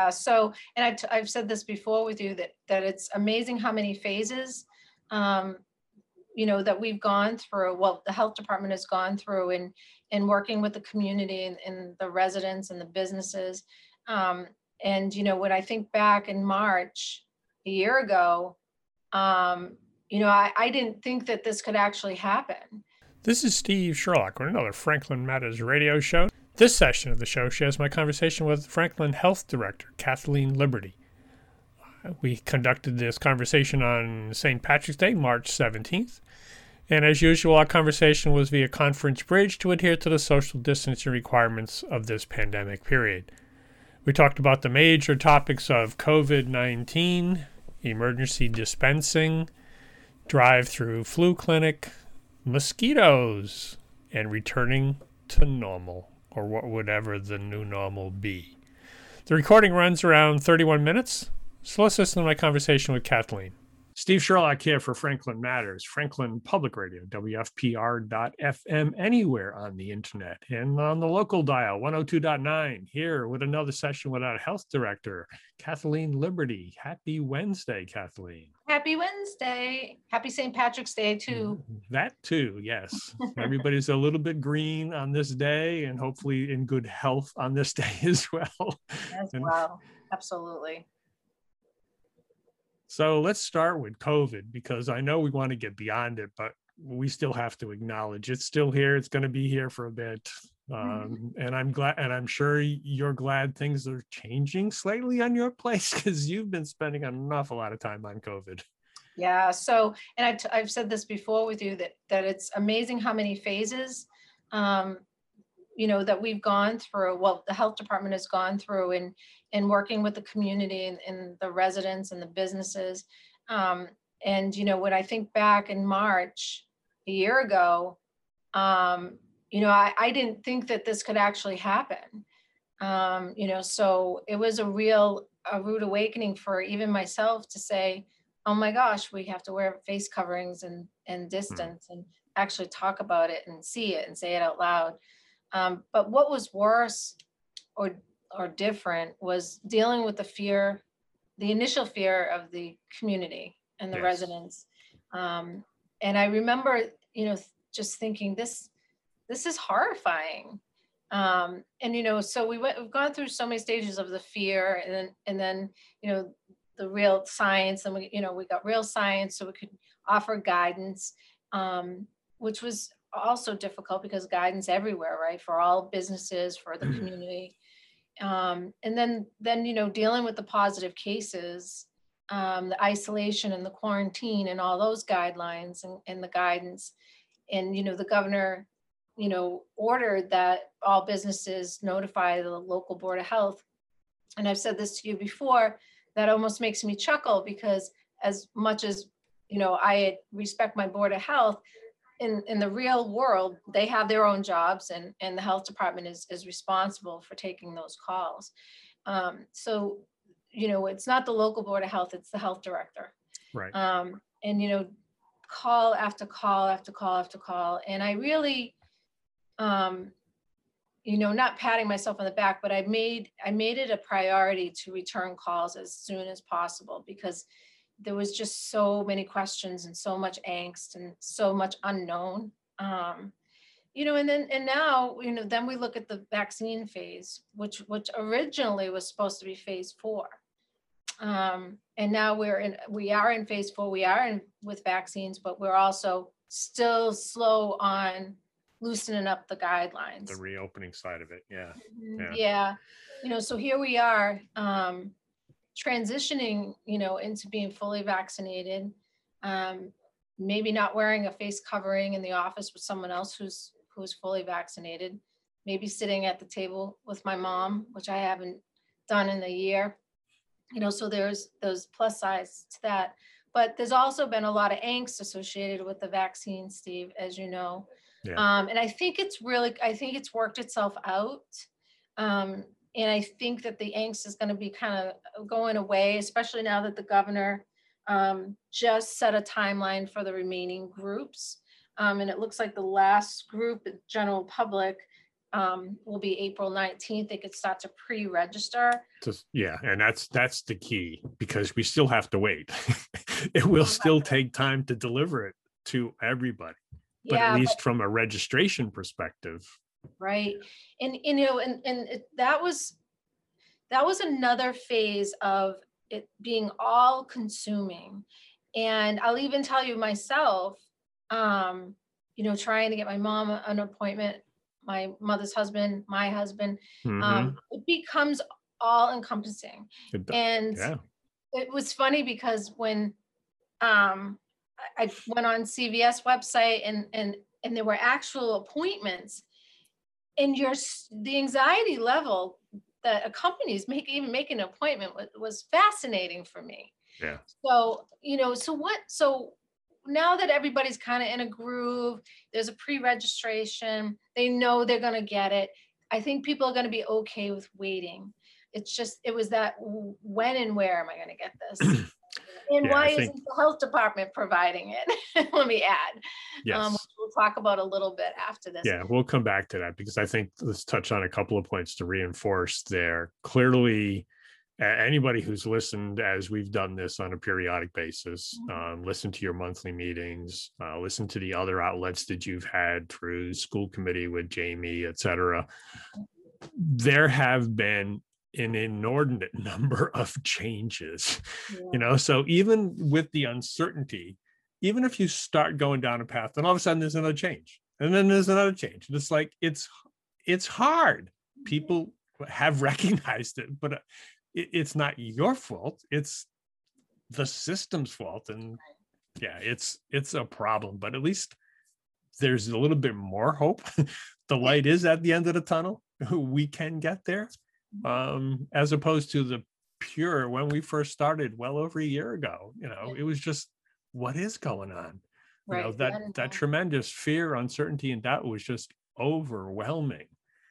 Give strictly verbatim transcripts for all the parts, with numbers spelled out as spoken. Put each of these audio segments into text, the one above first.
Yeah. So, and I've, t- I've said this before with you that, that it's amazing how many phases, um, you know, that we've gone through, well, the health department has gone through in, in working with the community and, and the residents and the businesses. Um, and, you know, when I think back in March, a year ago, um, you know, I, I didn't think that this could actually happen. This is Steve Sherlock with another Franklin Matters radio show. This session of the show shares my conversation with Franklin Health Director Kathleen Liberty. We conducted this conversation on Saint Patrick's Day, March seventeenth. And as usual, our conversation was via conference bridge to adhere to the social distancing requirements of this pandemic period. We talked about the major topics of COVID nineteen, emergency dispensing, drive-through flu clinic, mosquitoes, and returning to normal, or whatever the new normal be. The recording runs around thirty-one minutes, so let's listen to my conversation with Kathleen. Steve Sherlock here for Franklin Matters, Franklin Public Radio, W F P R dot F M, anywhere on the internet, and on the local dial, one oh two point nine, here with another session with our health director, Kathleen Liberty. Happy Wednesday, Kathleen. Happy Wednesday. Happy Saint Patrick's Day, too. That too, yes. Everybody's a little bit green on this day and hopefully in good health on this day as well. As And well. Absolutely. so let's start with COVID, because I know we want to get beyond it, but we still have to acknowledge it's still here. It's going to be here for a bit. Um, and I'm glad, and I'm sure you're glad things are changing slightly on your place, because you've been spending an awful lot of time on COVID. Yeah. So, and I've, t- I've said this before with you that, that it's amazing how many phases, um, you know, that we've gone through, well, the health department has gone through in, in working with the community and, and the residents and the businesses. Um, and, you know, when I think back in March, a year ago, um, you know, I, I didn't think that this could actually happen. Um, you know, so it was a real, a rude awakening for even myself to say, oh my gosh, we have to wear face coverings and, and distance and actually talk about it and see it and say it out loud. Um, but what was worse or or different was dealing with the fear, the initial fear of the community and the Yes. residents. Um, and I remember, you know, just thinking this, this is horrifying. Um, and you know, so we went, we've gone through so many stages of the fear, and then and then you know the real science, and we you know we got real science, so we could offer guidance, um, which was also difficult because guidance everywhere, right, for all businesses, for the community, um, and then then you know dealing with the positive cases, um, the isolation and the quarantine and all those guidelines and, and the guidance, and you know the governor you know ordered that all businesses notify the local board of health. And I've said this to you before, that almost makes me chuckle, because as much as you know I respect my board of health, in in the real world they have their own jobs, and and the health department is is responsible for taking those calls. Um, so you know it's not the local board of health, it's the health director. Right. Um, and you know call after call after call after call, and I really um, you know, not patting myself on the back, but I made I made it a priority to return calls as soon as possible, because there was just so many questions and so much angst and so much unknown. Um, you know, and then and now, you know, then we look at the vaccine phase, which which originally was supposed to be phase four. Um, and now we're in we are in phase four, we are in with vaccines, but we're also still slow on loosening up the guidelines. The reopening side of it. Yeah. Mhm. Yeah. Yeah. You know, so here we are, um, transitioning, you know, into being fully vaccinated, um, maybe not wearing a face covering in the office with someone else who's who's fully vaccinated, maybe sitting at the table with my mom, which I haven't done in a year. You know, so there's those plus sides to that. But there's also been a lot of angst associated with the vaccine, Steve, as you know. Yeah. Um, and I think it's really, I think it's worked itself out. Um, and I think that the angst is going to be kind of going away, especially now that the governor um, just set a timeline for the remaining groups. Um, and it looks like the last group, the general public, um, will be April nineteenth. They could start to pre-register. Just, yeah, and that's that's the key, because we still have to wait. It will still take time to deliver it to everybody, but at Yeah, but least from a registration perspective. right. And, you know, and, and it, that was, that was another phase of it being all consuming. And I'll even tell you myself, um, you know, trying to get my mom an appointment, my mother's husband, my husband, um, Mhm. it becomes all encompassing. It do- And yeah. it was funny because when um, I I went on C V S website and and and there were actual appointments, and your s- the anxiety level that accompanies make even making an appointment was, was fascinating for me. Yeah. So, you know, so what, so now that everybody's kind of in a groove, there's a pre-registration, they know they're going to get it. I think people are going to be okay with waiting. It's just, it was that w- when and where am I going to get this? And Yeah, I why think, isn't the health department providing it? Let me add, um, which yes. we'll talk about a little bit after this. Yeah, we'll come back to that, because I think let's touch on a couple of points to reinforce there. Clearly, a- anybody who's listened as we've done this on a periodic basis, um, listen to your monthly meetings, uh, listen to the other outlets that you've had through school committee with Jamie, et cetera. There have been an inordinate number of changes, Yeah. you know, so even with the uncertainty, even if you start going down a path, then all of a sudden there's another change, and then there's another change. And it's like, it's, it's hard. People have recognized it, but uh, it, it's not your fault. It's the system's fault. And yeah, it's, it's a problem, but at least there's a little bit more hope. The light is at the end of the tunnel. We can get there, um, as opposed to the pure, when we first started well over a year ago, you know, it was just, what is going on? You know, Right. that, I don't that know. tremendous fear, uncertainty, and doubt was just overwhelming.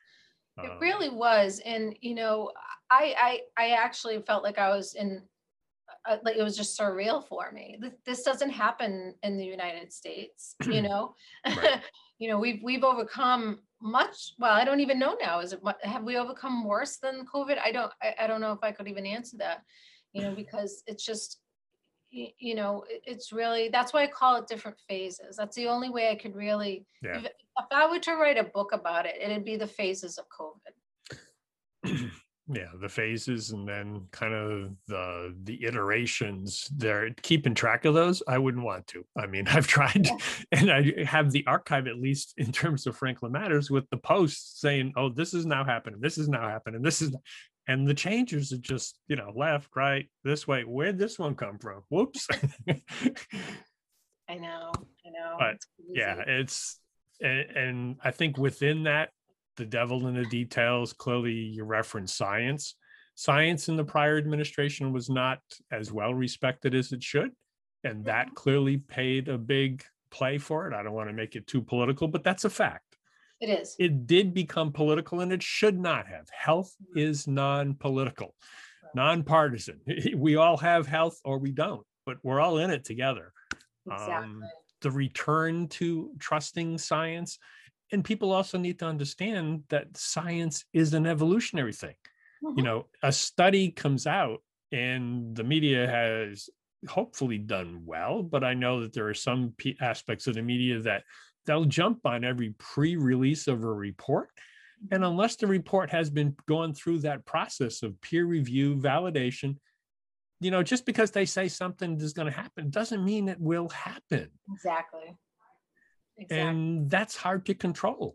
It Um, really was. And, you know, I, I, I actually felt like I was in, uh, like it was just surreal for me. This, this doesn't happen in the United States, you know? Right. You know, we've, we've overcome much, well, I don't even know now. Is it, mu- have we overcome worse than COVID? I don't, I, I don't know if I could even answer that, you know, because it's just, y- you know, it- it's really, that's why I call it different phases. That's the only way I could really, Yeah. if, if I were to write a book about it, it'd be the phases of COVID. Yeah, the phases, and then kind of the the iterations there. Keeping track of those, I wouldn't want to. I mean, I've tried, and I have the archive, at least in terms of Franklin Matters, with the posts saying, oh, this is now happening, this is now happening, this is, and the changes are just, you know, left, right, this way. Where'd this one come from? Whoops. I know, I know. But It's yeah, crazy. it's, and, and I think within that, the devil in the details, clearly you reference science. Science in the prior administration was not as well respected as it should. And that clearly paid a big play for it. I don't want to make it too political, but that's a fact. It is. It did become political, and it should not have. Health is non-political, nonpartisan. We all have health or we don't, but we're all in it together. Exactly. Um, the return to trusting science. And people also need to understand that science is an evolutionary thing. You Mhm. know, a study comes out and the media has hopefully done well, but I know that there are some p- aspects of the media that they'll jump on every pre-release of a report. And unless the report has been gone through that process of peer review, validation, you know, just because they say something is going to happen doesn't mean it will happen. Exactly. Exactly. And that's hard to control.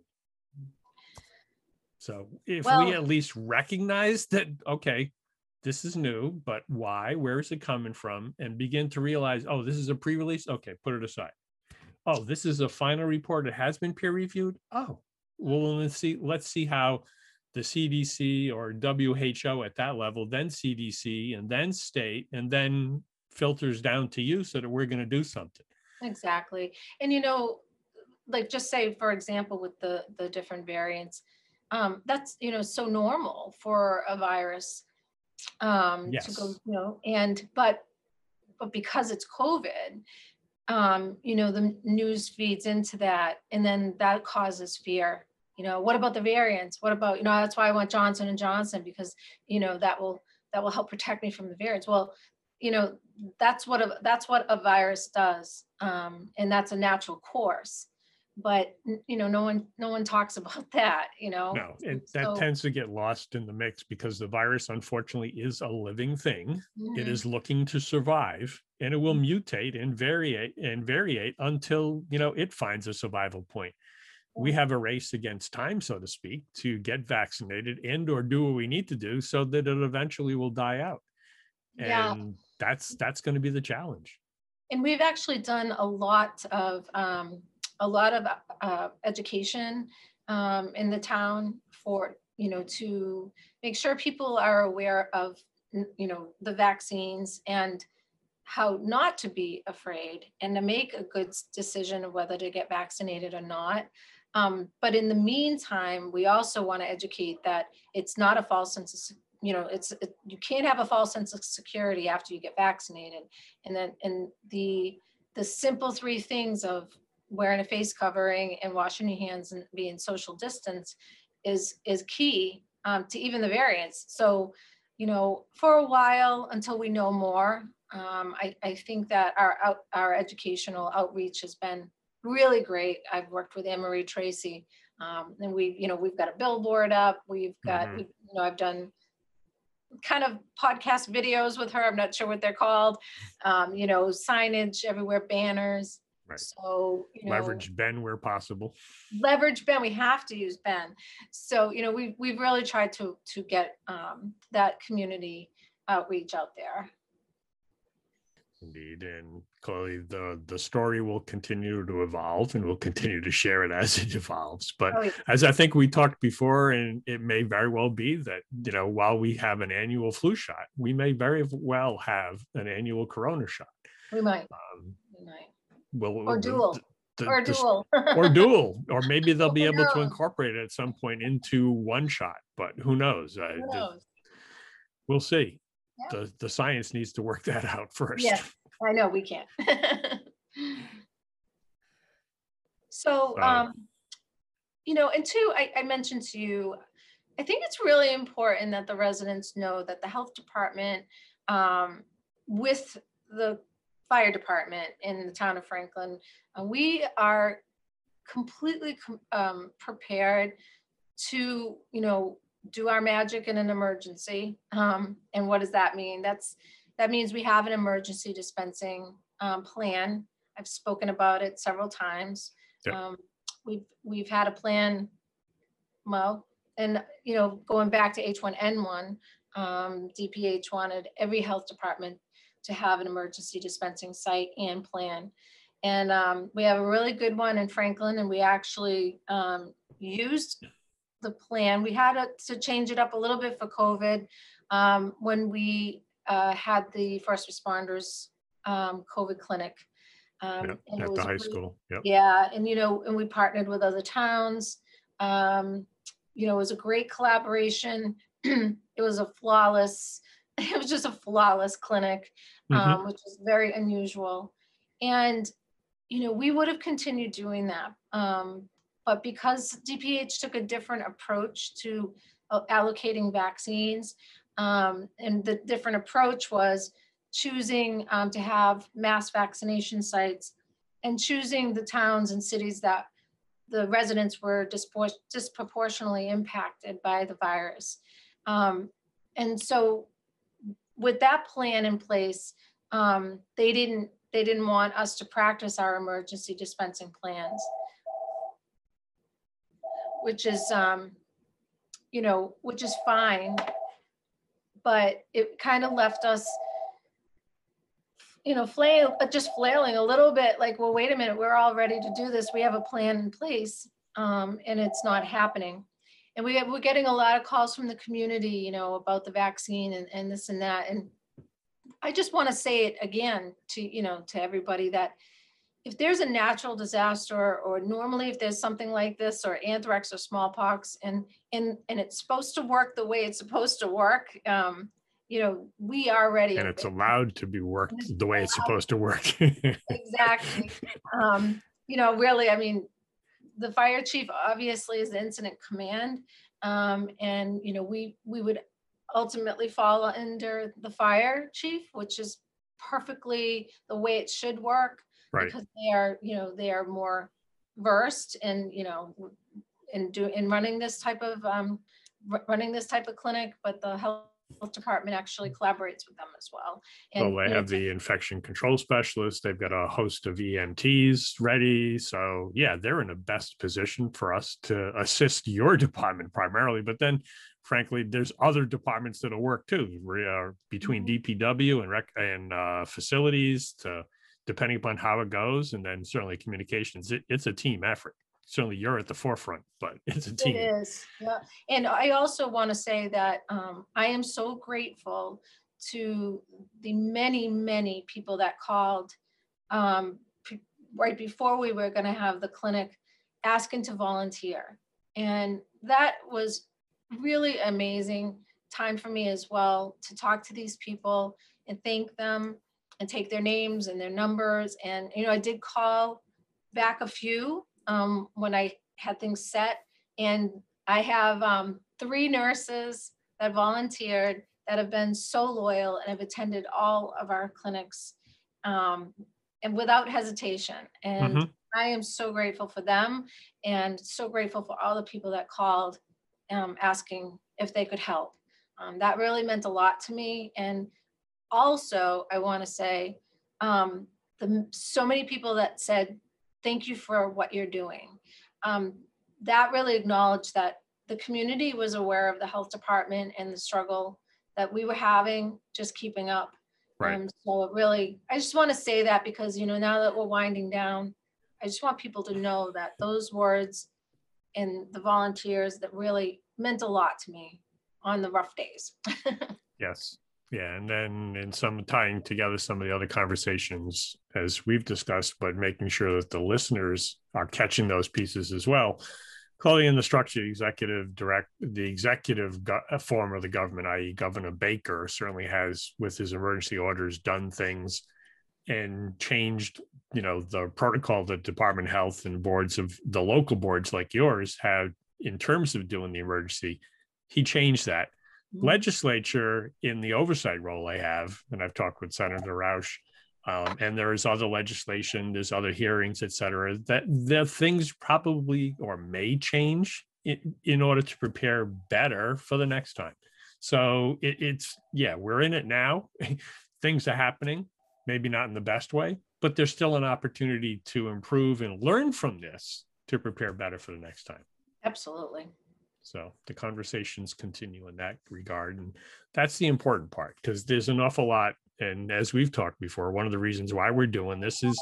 So if we Well, at least recognize that, okay, this is new, but why, where is it coming from? And begin to realize, oh, this is a pre-release. Okay, put it aside. Oh, this is a final report. It has been peer reviewed. Oh, well, let's see, let's see how the C D C or W H O at that level, then C D C, and then state, and then filters down to you so that we're going to do something. exactly. And you know, like just say, for example, with the the different variants, um, that's you know so normal for a virus um, to go, Yes. you know, and but but because it's COVID, um, you know, the news feeds into that, and then that causes fear. You know, what about the variants? What about, you know, that's why I want Johnson and Johnson, because, you know, that will, that will help protect me from the variants. Well, you know, that's what a, that's what a virus does. Um, and that's a natural course. But, you know, no one, no one talks about that, you know? No, and that So, tends to get lost in the mix because the virus, unfortunately, is a living thing. It mhm, is looking to survive, and it will mhm. mutate and variate and variate until, you know, it finds a survival point. We Yeah. have a race against time, so to speak, to get vaccinated and or do what we need to do so that it eventually will die out. Yeah. And that's that's going to be the challenge. And we've actually done a lot of um, a lot of uh, education um, in the town for, you know, to make sure people are aware of, you know, the vaccines and how not to be afraid and to make a good decision of whether to get vaccinated or not. Um, but in the meantime, we also want to educate that it's not a false sense of, you know, it's it, you can't have a false sense of security after you get vaccinated. And then and the the simple three things of wearing a face covering and washing your hands and being social distance is is key um, to even the variants. So, you know, for a while until we know more, um, I, I think that our out, our educational outreach has been really great. I've worked with Anne Marie Tracy, um, and we, you know, we've got a billboard up. We've got, Mhm. we, you know, I've done kind of podcast videos with her. I'm not sure what they're called. Um, you know, signage everywhere, banners. Right. So, you know, Leverage Ben where possible. leverage Ben. We have to use Ben. So, you know, we've we've really tried to to get um, that community outreach out there. Indeed. And clearly the the story will continue to evolve and we'll continue to share it as it evolves. But Oh, yeah. as I think we talked before, and it may very well be that, you know, while we have an annual flu shot, we may very well have an annual corona shot. We might. Um, We might. well, Or the, dual. the, Or the, dual. or dual, or maybe they'll be Who able to knows? incorporate it at some point into one shot, but who knows? Uh, Who the, knows? we'll see. Yeah. The, the science needs to work that out first. Yes, I know we can't. So, Uh, um, you know, and two, I, I mentioned to you, I think it's really important that the residents know that the health department, um, with the fire department in the town of Franklin, uh, we are completely com- um, prepared to, you know, do our magic in an emergency. Um, and what does that mean? That's that means we have an emergency dispensing um, plan. I've spoken about it several times. yeah. Um, we've we've had a plan, well, and you know, going back to H one N one, um, D P H wanted every health department to have an emergency dispensing site and plan. And um, we have a really good one in Franklin, and we actually um, used the plan. We had a, to change it up a little bit for COVID um, when we uh, had the first responders um, COVID clinic. Yeah, Um, and it at the was a high great, school. Yep. yeah, and you know, and we partnered with other towns. Um, you know, it was a great collaboration. It was a flawless, it was just a flawless clinic, Mm-hmm. um, which is very unusual. And, you know, we would have continued doing that. Um, but because D P H took a different approach to uh, allocating vaccines, um, and the different approach was choosing um, to have mass vaccination sites and choosing the towns and cities that the residents were dispor- disproportionately impacted by the virus. Um, and so with that plan in place, um, they didn't they didn't want us to practice our emergency dispensing plans, which is um, you know, which is fine, but it kind of left us, you know, flail, uh, just flailing a little bit like, well, wait a minute, we're all ready to do this. We have a plan in place, um, and it's not happening. And we have, we're getting a lot of calls from the community, you know, about the vaccine and, and this and that. And I just want to say it again to, you know, to everybody that if there's a natural disaster, or normally if there's something like this, or anthrax or smallpox, and and and it's supposed to work the way it's supposed to work, um, you know, we are ready. And it's allowed to be worked the way it's supposed to work. Exactly. Um, you know, really, I mean, the fire chief obviously is the incident command. Um, and, you know, we, we would ultimately fall under the fire chief, which is perfectly the way it should work, Right. because they are, you know, they are more versed in, you know, in do, in running this type of, um, r- running this type of clinic, but the health department actually collaborates with them as well. Well, And, they you know, have the infection control specialist. They've got a host of E M Ts ready. So yeah, they're in the best position for us to assist your department primarily. But then, frankly, there's other departments that'll work too. We are between Mhm. D P W and rec and uh, facilities, to depending upon how it goes, and then certainly communications. It, it's a team effort. Certainly, you're at the forefront, but it's a It team. is, yeah. And I also want to say that um, I am so grateful to the many, many people that called um, p- right before we were going to have the clinic, asking to volunteer. And that was really amazing time for me as well, to talk to these people and thank them and take their names and their numbers. And, you know, I did call back a few um, when I had things set. And I have um, three nurses that volunteered that have been so loyal and have attended all of our clinics um, and without hesitation. And Mhm. I am so grateful for them, and so grateful for all the people that called um, asking if they could help. Um, that really meant a lot to me. And also, I want to say, um, the so many people that said, thank you for what you're doing. Um, that really acknowledged that the community was aware of the health department and the struggle that we were having, just keeping up. Right. Um, so it really, I just want to say that, because, you know, now that we're winding down, I just want people to know that those words and the volunteers, that really meant a lot to me on the rough days. Yes. Yeah. And then in some tying together some of the other conversations as we've discussed, but making sure that the listeners are catching those pieces as well. Calling in the structure, executive direct, the executive go- form of the government, that is. Governor Baker certainly has, with his emergency orders, done things and changed, you know, the protocol that Department of Health and boards of the local boards like yours have in terms of doing the emergency. He changed that. Legislature, in the oversight role I have, and I've talked with Senator Roush, um, and there is other legislation, there's other hearings, et cetera, that the things probably or may change in, in order to prepare better for the next time. So it, it's, yeah, we're in it now. Things are happening, maybe not in the best way, but there's still an opportunity to improve and learn from this to prepare better for the next time. Absolutely. So the conversations continue in that regard. And that's the important part, because there's an awful lot. And as we've talked before, one of the reasons why we're doing this is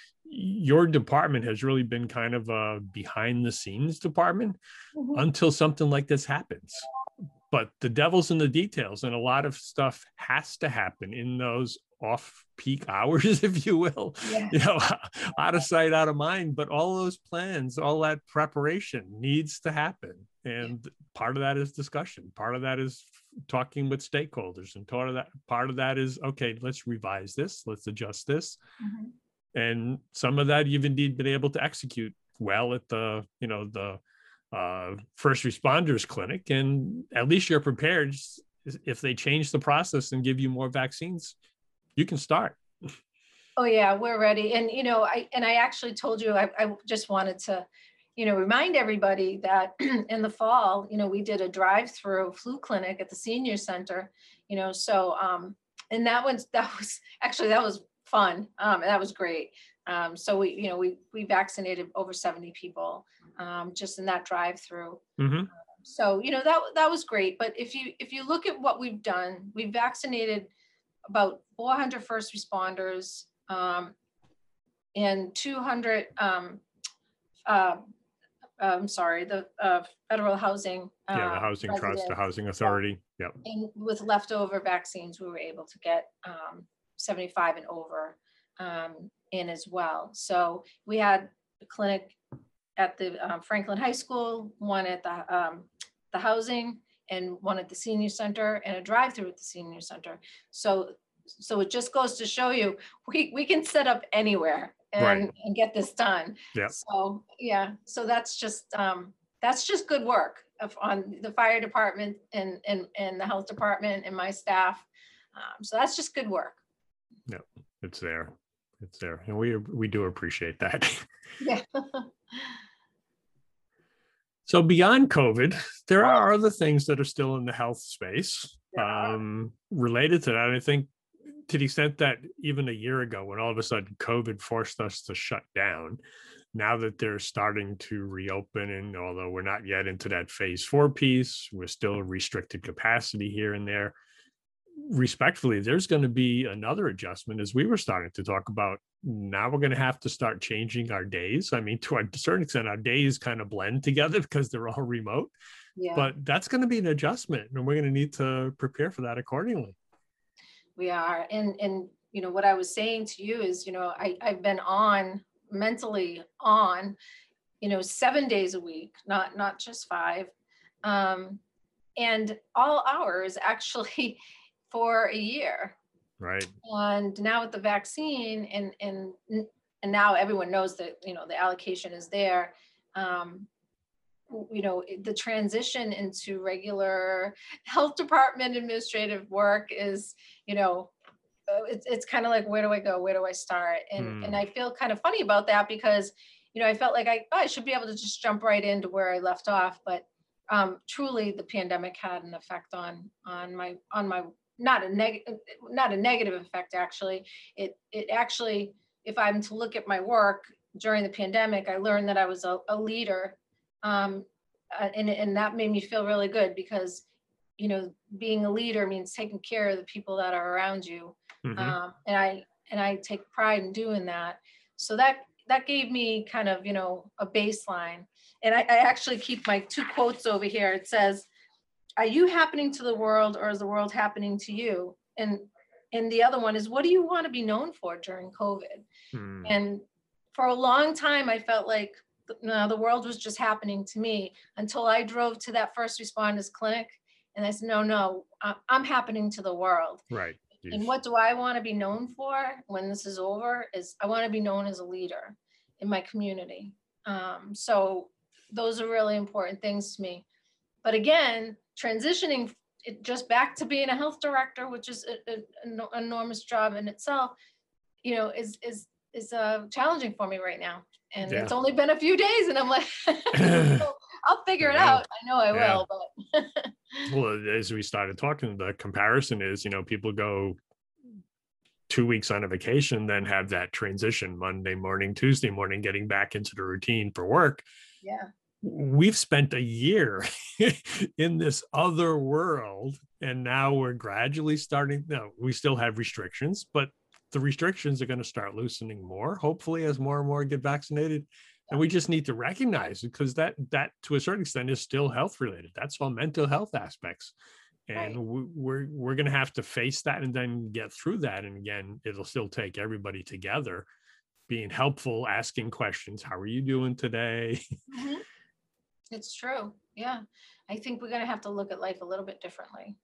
your department has really been kind of a behind the scenes department Mhm. until something like this happens. But the devil's in the details, and a lot of stuff has to happen in those off peak hours, if you will, Yeah. you know, out of sight, out of mind. But all those plans, all that preparation needs to happen. And part of that is discussion. Part of that is talking with stakeholders. And part of that, part of that is, okay, let's revise this. Let's adjust this. Mhm. And some of that you've indeed been able to execute well at the, you know, the uh, first responders clinic. And at least you're prepared. If they change the process and give you more vaccines, you can start. Oh yeah, we're ready. And, you know, I, and I actually told you, I, I just wanted to, you know, remind everybody that in the fall, you know, we did a drive-through flu clinic at the senior center, you know, so, um, and that was, that was actually, that was fun. Um, and that was great. Um, so we, you know, we, we vaccinated over seventy people, um, just in that drive-through. Mm-hmm. So, you know, that, that was great. But if you, if you look at what we've done, we've vaccinated about four hundred first responders, um, and two hundred, um, uh, I'm sorry, the uh, federal housing. Yeah, the Uh, housing trust, the residents. housing authority. Yep. And with leftover vaccines, we were able to get um, seventy-five and over um, in as well. So we had a clinic at the um, Franklin High School, one at the um, the housing, and one at the senior center, and a drive-through at the senior center. So So it just goes to show you, we, we can set up anywhere and, Right. and get this done. Yeah. So, yeah, so that's just, um, that's just good work of, on the fire department and, and, and the health department and my staff. Um, so that's just good work. Yeah, it's there. It's there. And we, we do appreciate that. Yeah. So beyond COVID, there are other things that are still in the health space um, related to that. I think to the extent that even a year ago, when all of a sudden COVID forced us to shut down, now that they're starting to reopen, and although we're not yet into that phase four piece, we're still restricted capacity here and there. Respectfully, there's going to be another adjustment, as we were starting to talk about. Now we're going to have to start changing our days. I mean, to a certain extent, our days kind of blend together because they're all remote. Yeah. But that's going to be an adjustment, and we're going to need to prepare for that accordingly. We are. And, and you know, what I was saying to you is, you know, I, I've been on, mentally on, you know, seven days a week, not, not just five. Um, and all hours actually for a year. Right. And now with the vaccine and, and, and now everyone knows that, you know, the allocation is there. Um, you know, the transition into regular health department administrative work is, you know, it's, it's kind of like, where do I go? Where do I start? And, mm. and I feel kind of funny about that because, you know, I felt like I, oh, I should be able to just jump right into where I left off. But um, truly the pandemic had an effect on, on my, on my, not a negative, not a negative effect, actually. It, it actually, if I'm to look at my work during the pandemic, I learned that I was a, a leader. Um, uh, and, and that made me feel really good because, you know, being a leader means taking care of the people that are around you. Mm-hmm. Um, and I, and I take pride in doing that. So that, that gave me kind of, you know, a baseline. And I, I actually keep my two quotes over here. It says, are you happening to the world or is the world happening to you? And, and the other one is, what do you want to be known for during COVID? Mm. And for a long time, I felt like, no, the world was just happening to me until I drove to that first responders clinic. And I said, no, no, I'm happening to the world. Right. Yes. And what do I want to be known for when this is over is I want to be known as a leader in my community. Um, so those are really important things to me. But again, transitioning it just back to being a health director, which is an enormous job in itself, you know, is, is, is uh, challenging for me right now. And yeah. It's only been a few days and I'm like, I'll figure it out. I know I yeah. will, but. Well, as we started talking, the comparison is, you know, people go two weeks on a vacation, then have that transition Monday morning, Tuesday morning, getting back into the routine for work. Yeah. We've spent a year in this other world, and now we're gradually starting. No, we still have restrictions, but the restrictions are going to start loosening more, hopefully, as more and more get vaccinated. And we just need to recognize it because that, that to a certain extent is still health related. That's all mental health aspects. And right. we, we're, we're going to have to face that and then get through that. And again, it'll still take everybody together being helpful, asking questions. How are you doing today? Mm-hmm. It's true. Yeah. I think we're going to have to look at life a little bit differently.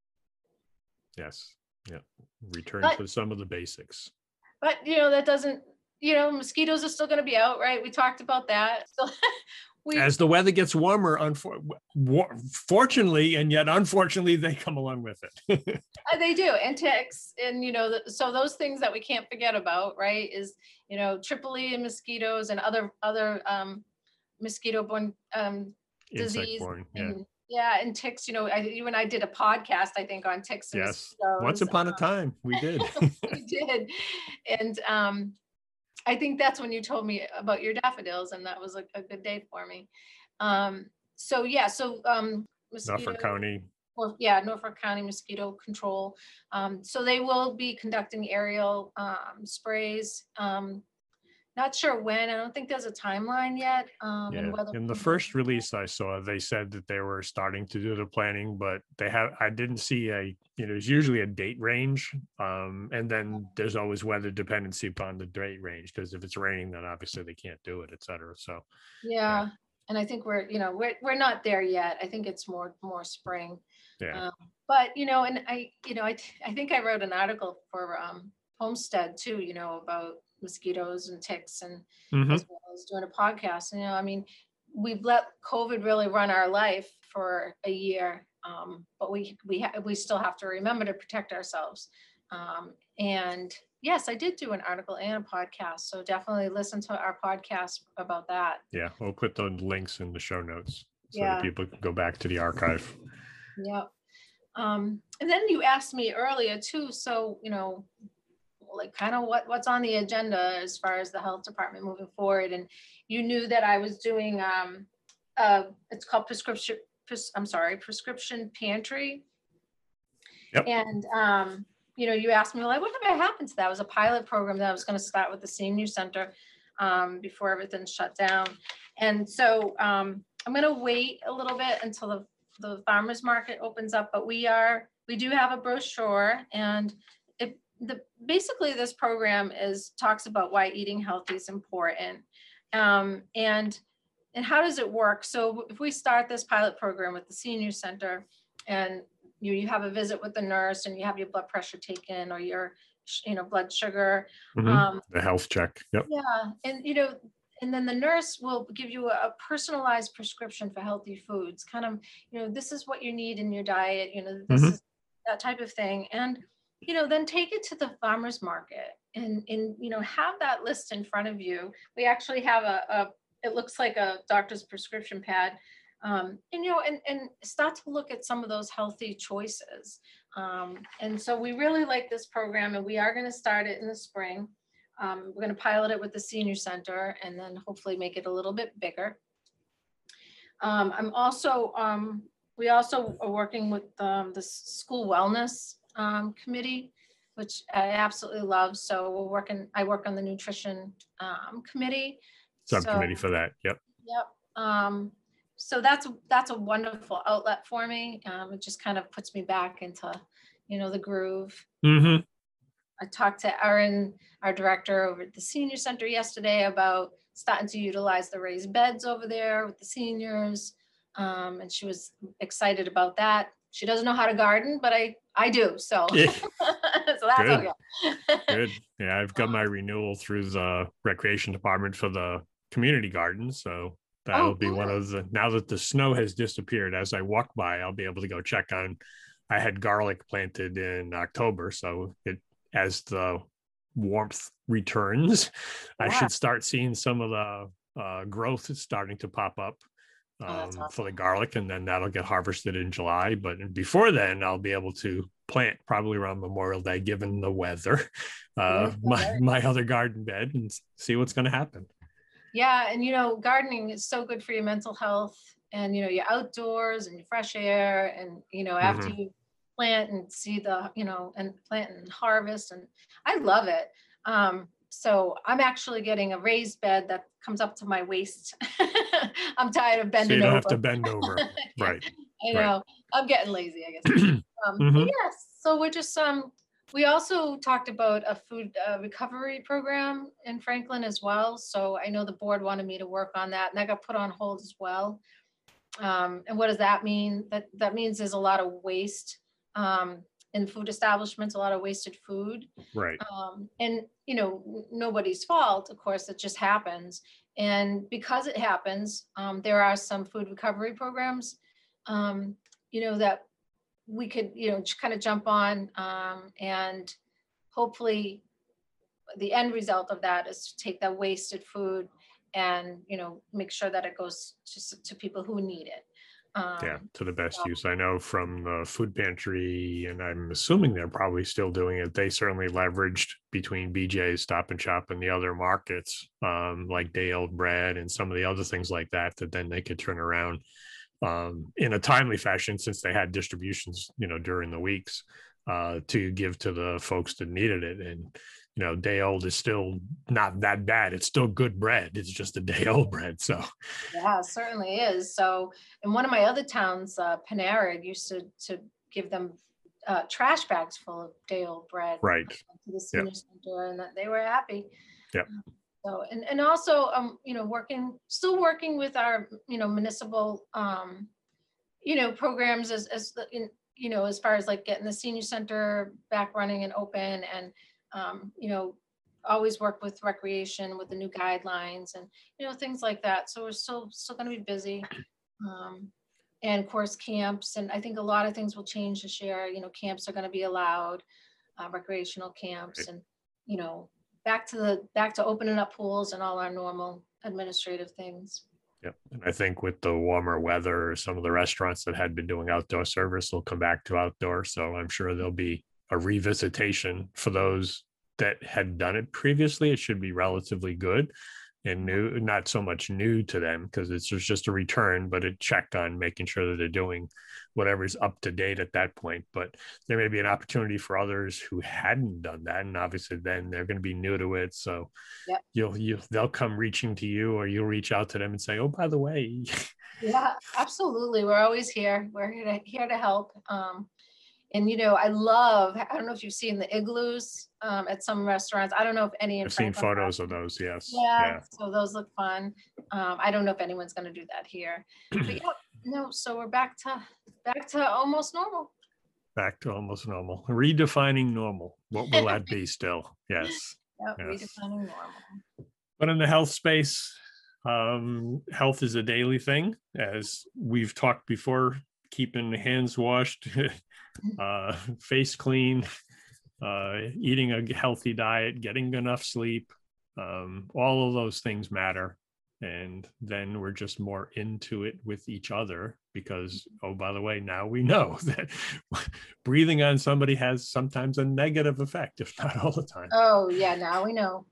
Yes. Yeah. Return but, to some of the basics. But, you know, that doesn't, you know, mosquitoes are still going to be out, right? We talked about that. So we, as the weather gets warmer, unfor- fortunately, and yet unfortunately, they come along with it. They do. And ticks. And, you know, the, so those things that we can't forget about, right, is, you know, Tripoli and mosquitoes and other, other um, mosquito-borne um, disease. Insect-borne, yeah. And, yeah, and ticks, you know, I, you and I did a podcast, I think, on ticks and yes. mosquitoes. Once upon um, a time, we did. we did. And um, I think that's when you told me about your daffodils, and that was a, a good day for me. Um, so, yeah, so um, mosquito, Norfolk County. Well, yeah, Norfolk County Mosquito Control. Um, so they will be conducting aerial um, sprays. Um, Not sure when. I don't think there's a timeline yet. Um, yeah. and whether in the first release I saw, they said that they were starting to do the planning, but they have. I didn't see a. You know, there's usually a date range, um, and then there's always weather dependency upon the date range because if it's raining, then obviously they can't do it, et cetera. So. Yeah, yeah. And I think we're, you know, we're we're not there yet. I think it's more more spring. Yeah. Um, but, you know, and I, you know, I, I think I wrote an article for um, Homestead too, you know, about mosquitoes and ticks, and Mm-hmm. as well as doing a podcast. You know, I mean, we've let COVID really run our life for a year, um, but we we ha- we still have to remember to protect ourselves. Um, and yes, I did do an article and a podcast, so definitely listen to our podcast about that. Yeah. We'll put the links in the show notes so that Yeah, people can go back to the archive. yeah. Um, and then you asked me earlier too, so you know, like kind of what what's on the agenda as far as the health department moving forward. And you knew that I was doing um uh it's called prescription pres- I'm sorry, prescription pantry. Yep. And um you know, you asked me, like, what ever happened to that? It was a pilot program that I was going to start with the senior center um before everything shut down. And so um I'm going to wait a little bit until the the farmers market opens up, but we are we do have a brochure, and it the basically this program is talks about why eating healthy is important. Um, and and how does it work? So if we start this pilot program with the senior center, and you you have a visit with the nurse, and you have your blood pressure taken, or your you know blood sugar, Mm-hmm. um, The health check. Yep. yeah, and you know, and then the nurse will give you a personalized prescription for healthy foods. Kind of, you know, this is what you need in your diet. You know, this Mm-hmm. is that type of thing, and you know, then take it to the farmers market, and and you know, have that list in front of you. We actually have a, a it looks like a doctor's prescription pad. Um, and you know, and, and start to look at some of those healthy choices. Um, and so we really like this program, and we are going to start it in the spring. Um, we're going to pilot it with the senior center, and then hopefully make it a little bit bigger. Um, I'm also, um, we also are working with um, the school wellness um, committee, which I absolutely love. So we're working, I work on the nutrition um, committee. Subcommittee So, for that. Yep. yep. Um, so that's, that's a wonderful outlet for me. Um, it just kind of puts me back into, you know, the groove. Mm-hmm. I talked to Erin, our director over at the senior center yesterday, about starting to utilize the raised beds over there with the seniors. Um, and she was excited about that. She doesn't know how to garden, but I, I do. So, Yeah. so that's Good. okay. Good. Yeah, I've got my renewal through the recreation department for the community garden. So that'll Oh, be one good. of the, now that the snow has disappeared, as I walk by, I'll be able to go check on, I had garlic planted in October. So it, as the warmth returns, I Yeah. should start seeing some of the uh, growth starting to pop up Oh, that's um, for the awesome. garlic, and then that'll get harvested in July. But before then, I'll be able to plant probably around Memorial Day, given the weather, uh, Very my good. my other garden bed, and see what's going to happen. Yeah. And, you know, gardening is so good for your mental health, and, you know, you're outdoors and your fresh air, and, you know, after Mm-hmm. you plant and see the, you know, and plant and harvest. And I love it. Um, so I'm actually getting a raised bed that comes up to my waist. I'm tired of So you bending don't over. have to bend over. Right. I Right. know. I'm getting lazy, I guess. Um, but Mm-hmm. yes, so we're just um we also talked about a food uh, recovery program in Franklin as well. So I know the board wanted me to work on that, and that got put on hold as well. Um, and what does that mean? That that means there's a lot of waste um, in food establishments, a lot of wasted food, Right. um, and you know n- nobody's fault, of course. It just happens, and because it happens, um, there are some food recovery programs, um, you know, that we could, you know, kind of jump on, um, and hopefully the end result of that is to take that wasted food and, you know, make sure that it goes to, s- to people who need it. Yeah, Um, to the best so, use. I know from the food pantry, and I'm assuming they're probably still doing it. They certainly leveraged between B J's, Stop and Shop, and the other markets, um, like day old bread and some of the other things like that, that then they could turn around um, in a timely fashion, since they had distributions, you know, during the weeks, uh, to give to the folks that needed it. And you know, day old is still not that bad. It's still good bread. It's just a day old bread. So yeah, it certainly is. So in one of my other towns, uh, Panera used to, to give them uh, trash bags full of day old bread right. to the Yep. senior center, and that they were happy. Yep. So, and, and also, um, you know, working, still working with our, you know, municipal, um, you know, programs as, as the, in, you know, as far as like getting the senior center back running and open, and, um, you know, always work with recreation with the new guidelines and, you know, things like that. So we're still, still going to be busy. Um, and of course camps. And I think a lot of things will change this year. You know, camps are going to be allowed, uh, recreational camps, Right. and, you know, back to the, back to opening up pools and all our normal administrative things. Yep. And I think with the warmer weather, some of the restaurants that had been doing outdoor service will come back to outdoor. So I'm sure there'll be a revisitation for those that had done it previously. It should be relatively good and new, not so much new to them because it's just just a return, but a check on making sure that they're doing whatever's up to date at that point. But there may be an opportunity for others who hadn't done that. And obviously then they're going to be new to it. So Yep. you'll, you, they'll come reaching to you, or you'll reach out to them and say, oh, by the way. Yeah, absolutely. We're always here. We're here to, here to help. Um, and, you know, I love, I don't know if you've seen the igloos um, at some restaurants. I don't know if any in I've seen Franklin photos have. of those. Yes. Yeah, so those look fun. Um, I don't know if anyone's going to do that here. But yeah, no, so we're back to, back to almost normal. Back to almost normal. Redefining normal. What will that be still? Yes. Yep, Yes. redefining normal. But in the health space, um, health is a daily thing. As we've talked before, keeping hands washed, uh, face clean, uh, eating a healthy diet, getting enough sleep, um, all of those things matter. And then we're just more into it with each other because, oh, by the way, now we know that breathing on somebody has sometimes a negative effect, if not all the time. Oh, yeah, now we know.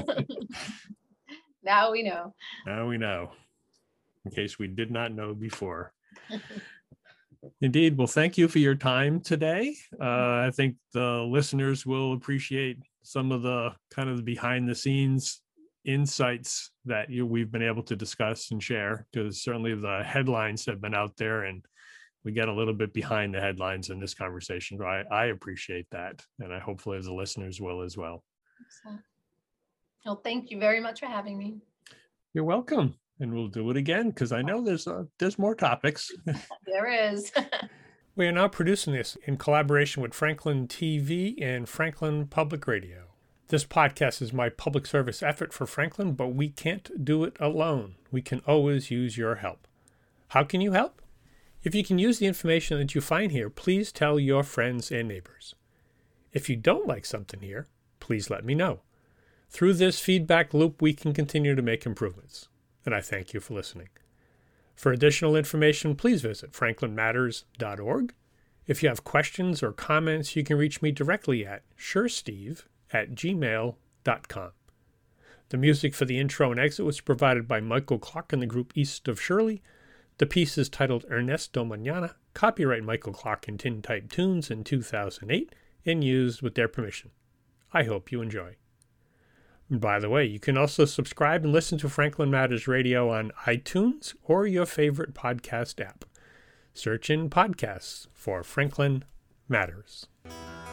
Now we know. Now we know, in case we did not know before. Indeed. Well, thank you for your time today. Uh, I think the listeners will appreciate some of the kind of behind the scenes insights that you, we've been able to discuss and share, because certainly the headlines have been out there and we get a little bit behind the headlines in this conversation. I, I appreciate that. And I hopefully the listeners will as well. Excellent. Well, thank you very much for having me. You're welcome. And we'll do it again because I know there's uh, there's more topics. There is. We are now producing this in collaboration with Franklin T V and Franklin Public Radio. This podcast is my public service effort for Franklin, but we can't do it alone. We can always use your help. How can you help? If you can use the information that you find here, please tell your friends and neighbors. If you don't like something here, please let me know. Through this feedback loop, we can continue to make improvements. And I thank you for listening. For additional information, please visit franklin matters dot org. If you have questions or comments, you can reach me directly at suresteve at gmail dot com. The music for the intro and exit was provided by Michael Clark and the group East of Shirley. The piece is titled Ernesto Mañana, copyright Michael Clark and Tintype Tunes in two thousand eight, and used with their permission. I hope you enjoy. And by the way, you can also subscribe and listen to Franklin Matters Radio on iTunes or your favorite podcast app. Search in podcasts for Franklin Matters.